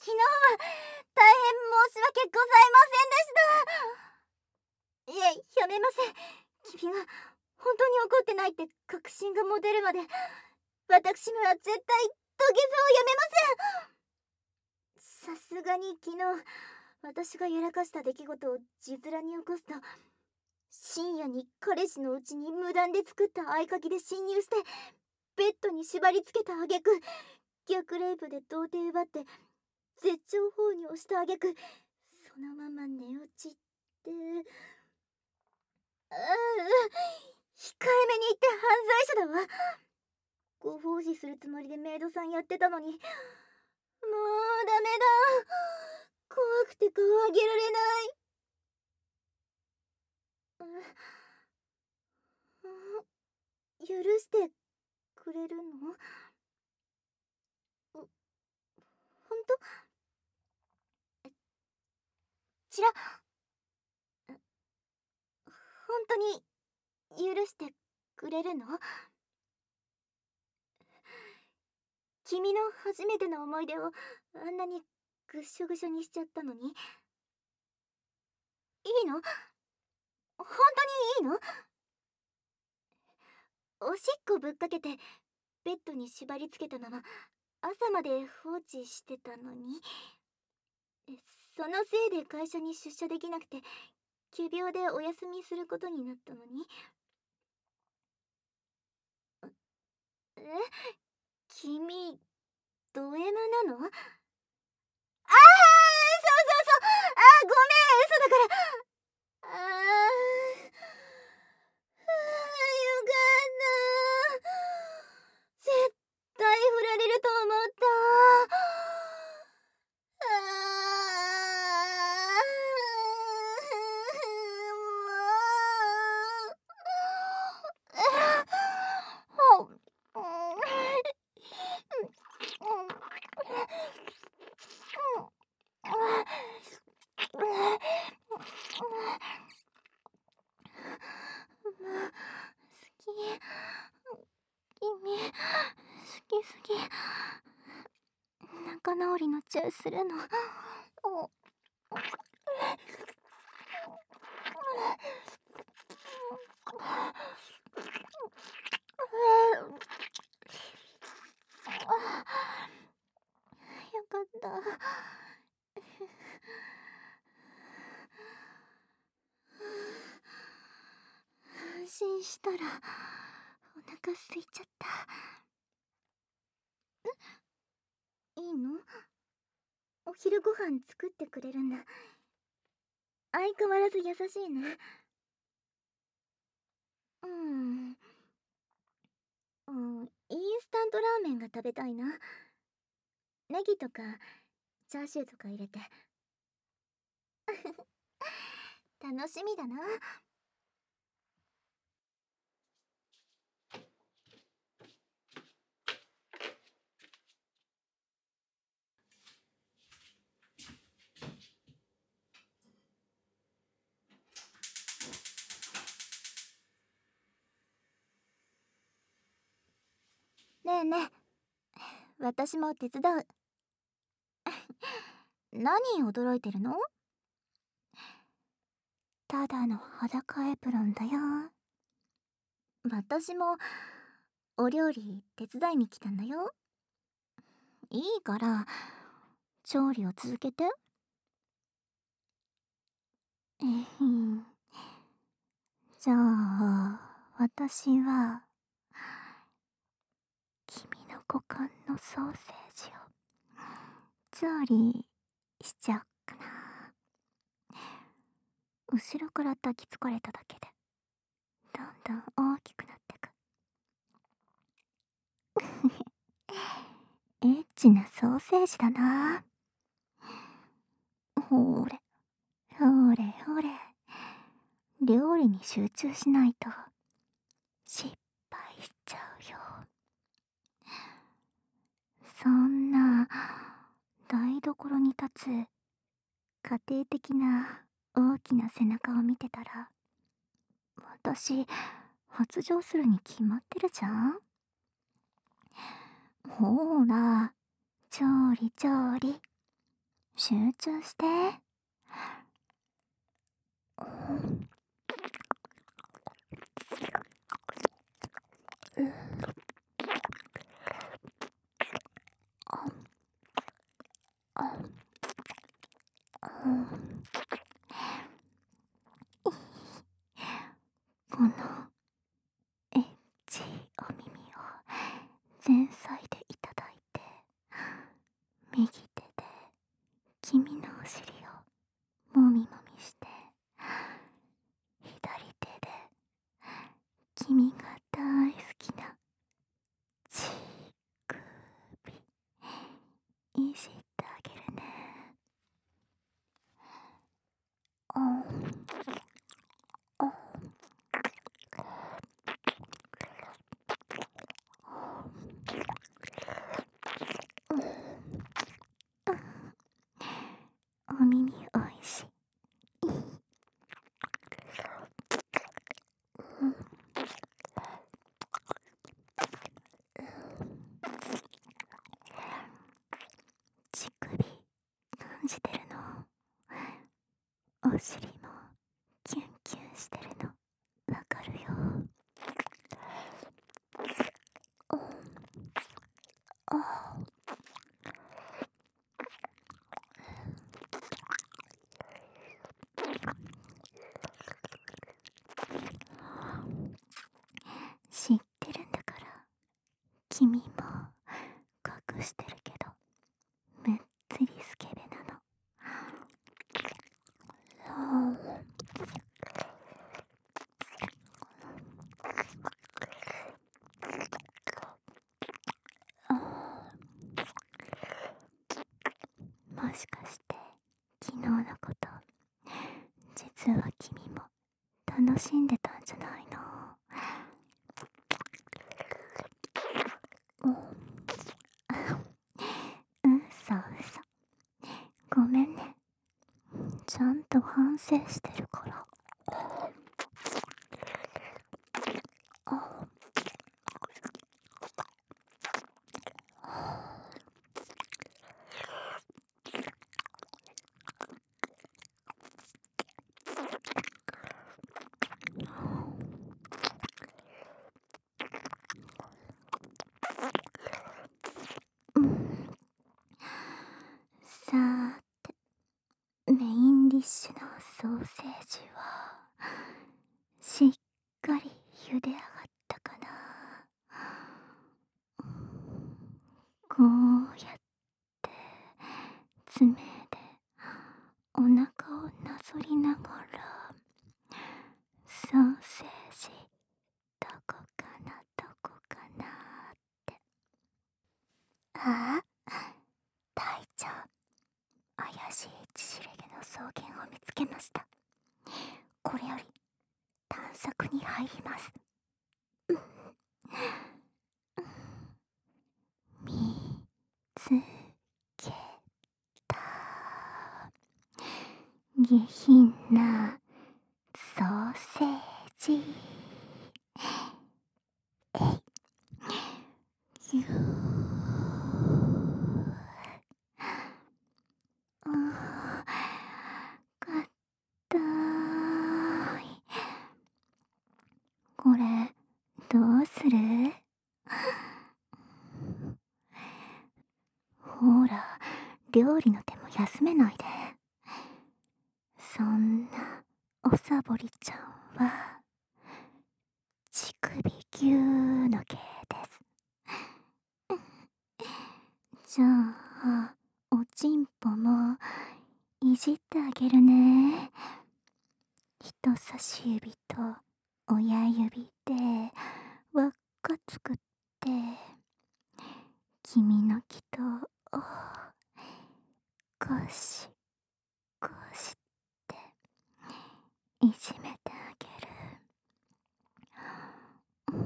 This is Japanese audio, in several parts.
昨日は大変申し訳ございませんでした。いえ、やめません。君が本当に怒ってないって確信が持てるまで、私には絶対土下座をやめません。さすがに昨日私がやらかした出来事を字面に起こすと、深夜に彼氏の家に無断で作った合鍵で侵入して、ベッドに縛り付けた挙句、逆レイプで童貞奪って絶頂放尿した挙句、そのまま寝落ちって、控えめに言って犯罪者だわ。ご奉仕するつもりでメイドさんやってたのに、もうダメだ。怖くて顔上げられない。許してくれるの？ほんと？ちら、本当に許してくれるの？君の初めての思い出をあんなにぐっしょぐしょにしちゃったのに。いいの？本当にいいの？おしっこぶっかけてベッドに縛り付けたまま朝まで放置してたのに、そのせいで会社に出社できなくて急病でお休みすることになったのに。え、君ド M なの？そうそうそう、ごめん、嘘だから。よかった。絶対振られると思った。もう。君、好きすぎ。仲直りのチューするの。よかった。安心したらお腹空いちゃった。いいの？お昼ご飯作ってくれるんだ。相変わらず優しいね。インスタントラーメンが食べたいな。ネギとかチャーシューとか入れて。楽しみだな。ねえねえ、私も手伝う。何驚いてるの？ただの裸エプロンだよ。私もお料理手伝いに来たんだよ。いいから調理を続けて。じゃあ私は君の股間のソーセージを調理しちゃおっかな。後ろから抱きつかれただけでどんどん大きくなってく。エッチなソーセージだな。ほれほれほれ、料理に集中しないと失敗しちゃうよ。そんな台所に立つ家庭的な大きな背中を見てたら、私発情するに決まってるじゃん。ほら調理調理、 集中して。このエッチお耳を前菜でいただいて、右手で君のお尻をもみもみして、左手で君が大好きな乳首いじってあげるね。お耳おいしい。乳首感じてるの？お尻もキュンキュンしてるのわかるよ。知ってるんだから。君も隠してるけどめっつりスケベなの。もしかして昨日のこと実は君も楽しんでたんじゃないの？嘘嘘。ごめんね。ちゃんと反省してるから。さーて、メインディッシュのソーセージはしっかり茹で上がったかな。こうやって爪でお腹をなぞりながら、ソーセージどこかなどこかなって。ああ、隊長、怪しい血しれ毛の草原を見つけました。これより探索に入ります。見つけた。下品なソーセージ。ぎゅー。かったーい。これどうする？ほら、料理の手も休めないで。そんなおさぼりちゃんは乳首ぎゅーの系です。じゃあおちんぽもいじってあげるね。人差し指と親指で輪っか作って、君の気とをゴシゴシっていじめてあげる。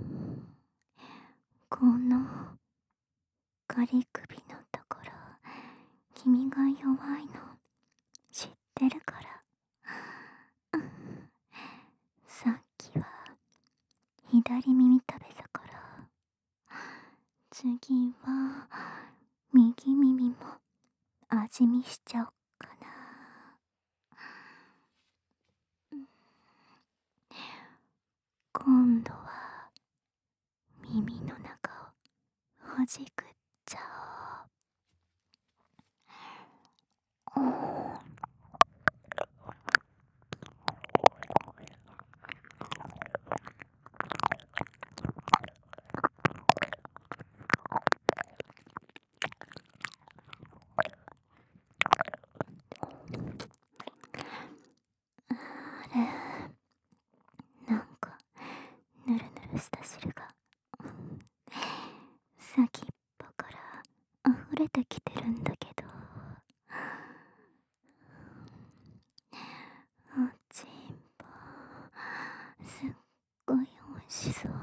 このガリ首のところ、君が弱いの知ってるから。さっきは左耳食べたから、次は右耳も味見しちゃおっかな。今度は耳の中をほじくっちゃおう。あれ、なんかぬるぬるした汁が先っぽから溢れてきてるんだけど、おちんぽすっごいおいしそう。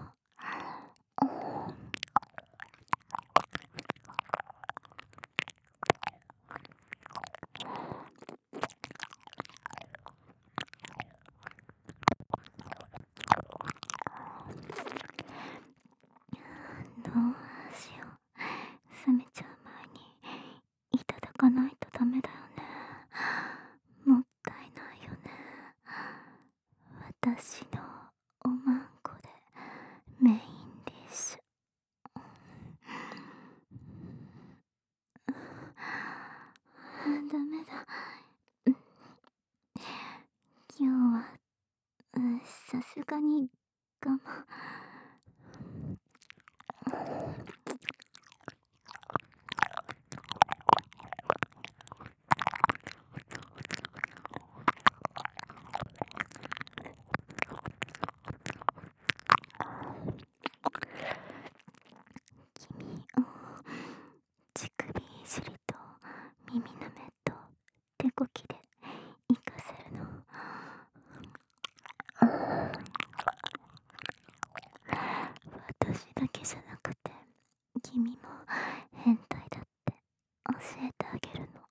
どうしよう、冷めちゃう前にいただかないとダメだよね。もったいないよね。私のおまんこでメインディッシュ。ダメだ。今日はさすがに我慢。君を乳首いじりと耳なめと手こきで行かせるの。私だけじゃなくて君も変態だって教えてあげるの。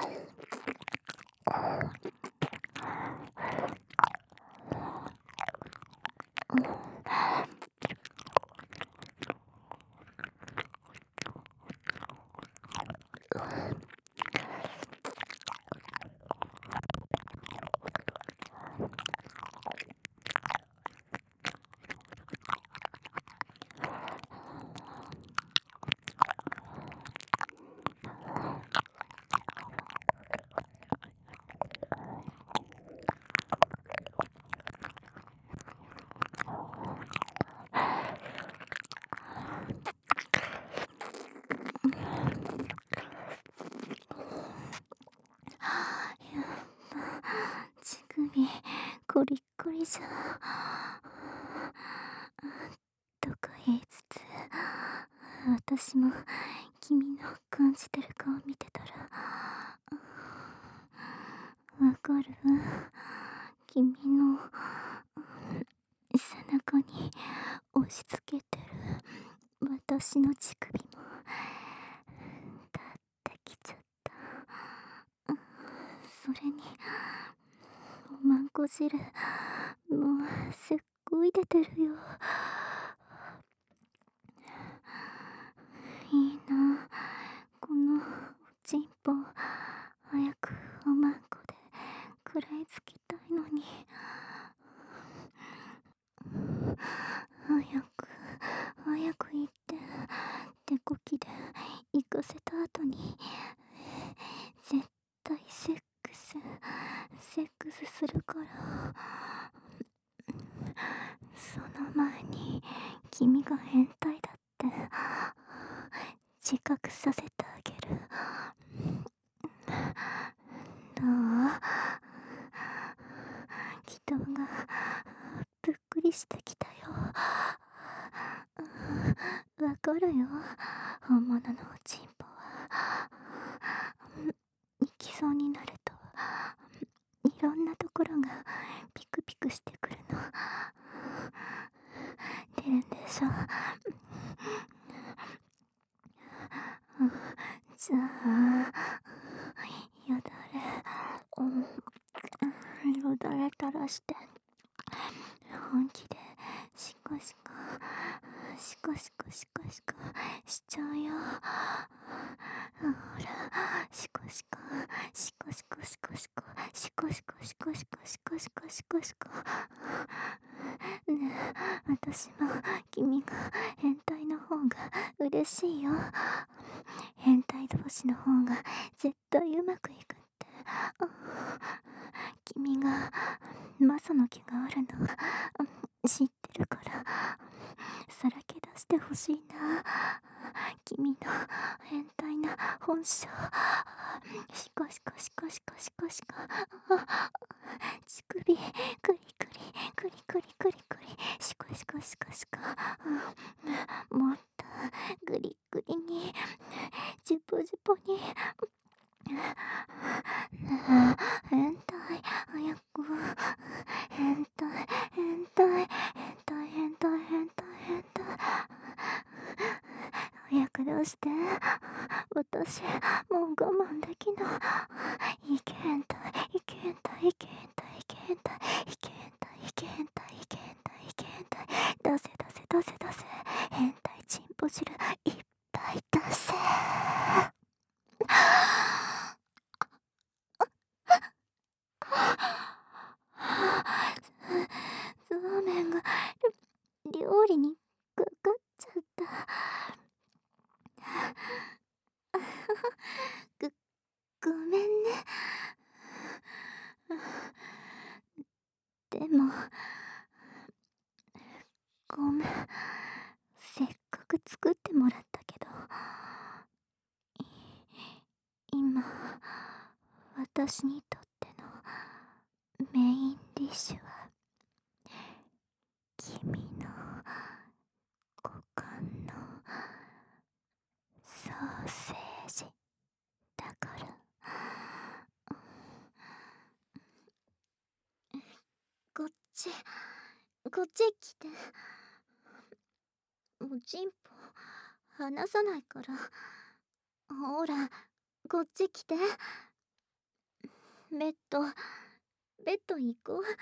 乳首コリッコリじゃとか言いつつ、私も君の感じてる顔見てたらわかる。君の背中に押し付けてる私の乳首も立ってきちゃった。それにおまんこ汁もうすっごい出てるよ。いいな、このおちんぽ早くおまんこで食らいつきたいのに。早く行って手こきで行かせた後に絶対セックスするから。その前に君が変態だって自覚させてあげる。どう？気道がぷっくりしてきたよ。わかるよ、本物のおちんぽは行きそうになるといろんなところがピクピクしてくるの。出るんでしょ。じゃあよだれ垂らして本気でシコシコしちゃうよ。ほらシコシコ変態同士の方が絶対うまくいくって。君がマサの気があるの知ってるから、さらけ出してほしいな、君の変態な本性。シコシコシコシコシコシコ、乳首クリクリクリクリクリクリ、シコシコシコシコ、もっとグリグリに、ジュポジュポに。変態早く、変態変態変態変態変態変態、早く出して、私もう我慢できない。いけ変態いけ変態いけ変態いけ変態いけ変態いけ変態いけ変態いけ変態、出せ出せ出せ出せ、変態チンポ汁いっぱい出せ。そうめんが料理にかかっちゃった。ご、ごめんね。でも、ごめん。せっかく作ってもらったけど、今、私にとってのメインディッシュは、君の股間のソーセージだから。こっち、こっち来て。もうチンポ離さないから。ほら、こっち来て。ベッド、ベッド行こう。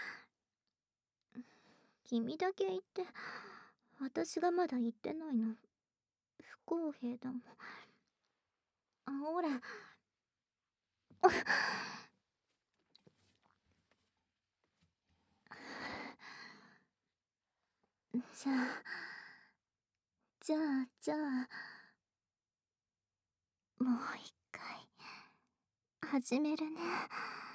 君だけ行って、私がまだ行ってないの不公平だもん。ほら。じゃあ、じゃあ、もう一回始めるね。